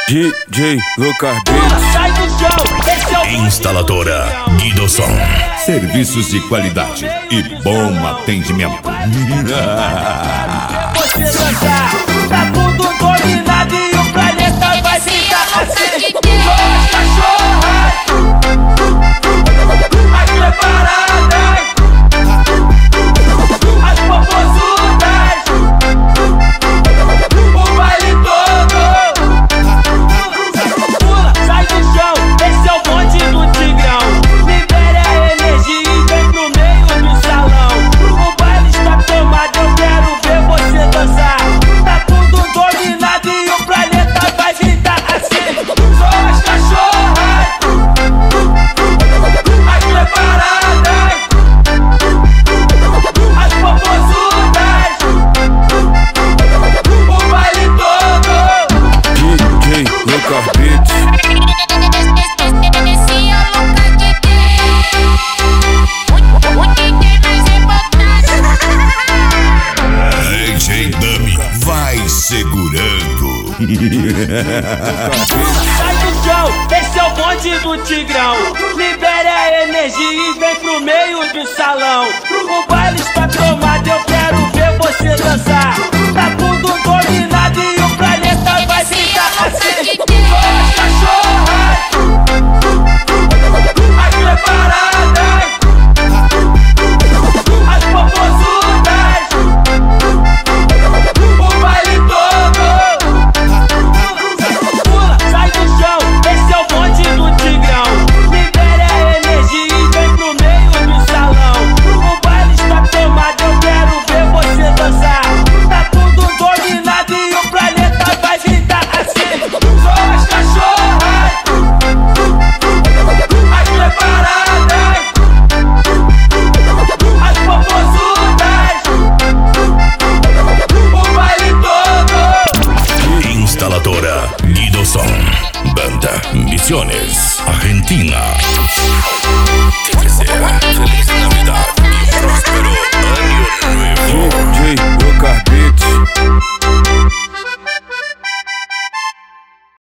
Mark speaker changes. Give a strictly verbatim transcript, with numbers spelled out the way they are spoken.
Speaker 1: D J Lucas Beats.
Speaker 2: Sai do chão, esse é o
Speaker 3: Instaladora Guido Som.
Speaker 4: Serviços de qualidade e bom atendimento.
Speaker 2: você dançar. Tá tudo dominado e o planeta vai ficar assim. Duas cachorras, as preparadas, as popozudas, o baile todo. Pula, sai do chão, esse é o bonde do Tigrão. Libere a energia e vem pro meio do salão. O baile está tomado, eu quero ver você dançar. Tá tudo dominado e o planeta vai gritar assim. Só as cachorras, as preparadas, as popozudas, o baile todo.
Speaker 1: D J Lucas Beats.
Speaker 3: D J Dummy vai segurando.
Speaker 2: Sai do chão, esse é o bonde do Tigrão. Libere a energia e vem pro meio do salão. O baile está tomado, eu quero ver você dançar. Tá tudo dominado e o planeta vai ficar assim. As cachorras, as preparadas, as popozudas, o baile todo. Pula, sai do chão, esse é o bonde do Tigrão. Libere a energia e vem pro meio do salão. O baile está tomado, eu quero ver você dançar. Tá tudo dominado e o planeta vai gritar assim. Só as cachorras, as preparadas, as popozudas, o baile todo.
Speaker 3: Instaladora Guido Som. Banda Misiones, Argentina. Que te sea feliz Navidad.